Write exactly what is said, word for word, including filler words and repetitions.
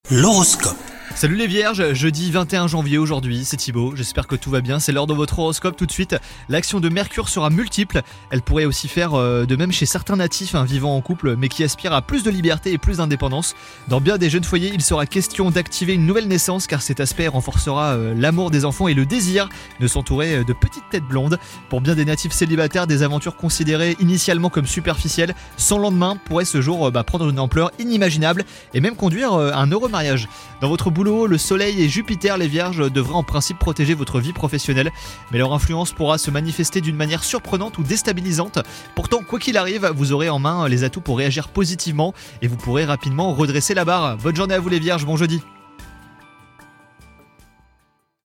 L'horoscope. Salut les vierges, jeudi vingt et un janvier aujourd'hui, c'est Thibaut, j'espère que tout va bien, c'est l'heure de votre horoscope tout de suite. L'action de Mercure sera multiple, elle pourrait aussi faire euh, de même chez certains natifs hein, vivant en couple mais qui aspirent à plus de liberté et plus d'indépendance. Dans bien des jeunes foyers, il sera question d'activer une nouvelle naissance car cet aspect renforcera euh, l'amour des enfants et le désir de s'entourer de petites têtes blondes. Pour bien des natifs célibataires, des aventures considérées initialement comme superficielles, sans lendemain pourraient ce jour euh, bah, prendre une ampleur inimaginable et même conduire euh, à un heureux mariage. Dans votre boulot, le soleil et Jupiter, les vierges, devraient en principe protéger votre vie professionnelle, mais leur influence pourra se manifester d'une manière surprenante ou déstabilisante. Pourtant, quoi qu'il arrive, vous aurez en main les atouts pour réagir positivement et vous pourrez rapidement redresser la barre. Bonne journée à vous les vierges, bon jeudi.